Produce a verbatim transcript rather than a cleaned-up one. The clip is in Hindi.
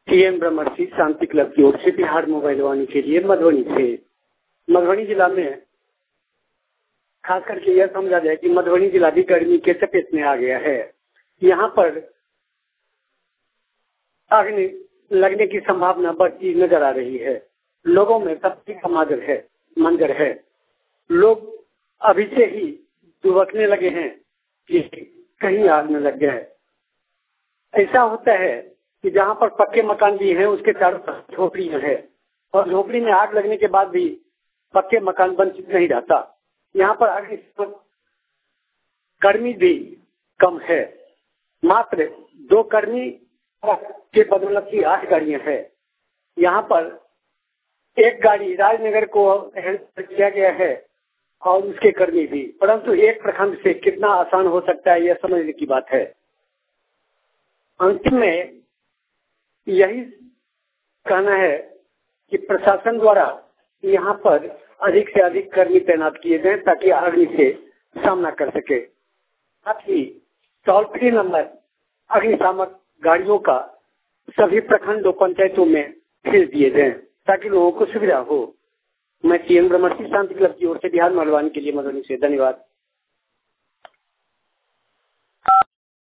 टीएम ब्रह्मर्षि शांति क्लब की ओर से बिहार मोबाइल वाणी के लिए मधुबनी से। मधुबनी जिला में खास करके यह समझा जाए कि मधुबनी जिला भी गर्मी के चपेट में आ गया है। यहाँ पर अग्नि लगने की संभावना बढ़ती नजर आ रही है। लोगों में सबकी समाजर है मंजर है। लोग अभी से ही दुबकने लगे हैं कि कहीं आग न लग जाए। ऐसा होता है कि जहाँ पर पक्के मकान भी हैं उसके चारों तरफ झोपड़ियां हैं और झोपड़ी में आग लगने के बाद भी पक्के मकान वंचित नहीं रहता। यहाँ पर अग्नि कर्मी भी कम है। मात्र दो कर्मी के बदौलत की आठ गाड़ियां हैं। यहाँ पर एक गाड़ी राजनगर को हैंडल किया गया है और उसके कर्मी भी, परंतु एक प्रखंड से कितना आसान हो सकता है यह समझने की बात है। अंतिम में यही कहना है कि प्रशासन द्वारा यहाँ पर अधिक से अधिक कर्मी तैनात किए जाएं ताकि अग्नि से सामना कर सके। साथ ही टोल फ्री नंबर अग्निशामक गाड़ियों का सभी प्रखंडों पंचायतों में भेज दिए जाएं ताकि लोगों को सुविधा हो। मैं टीएम ब्रह्मर्षि शांति क्लब की ओर से बिहार मोबाइल वाणी के लिए मधुबनी से। धन्यवाद।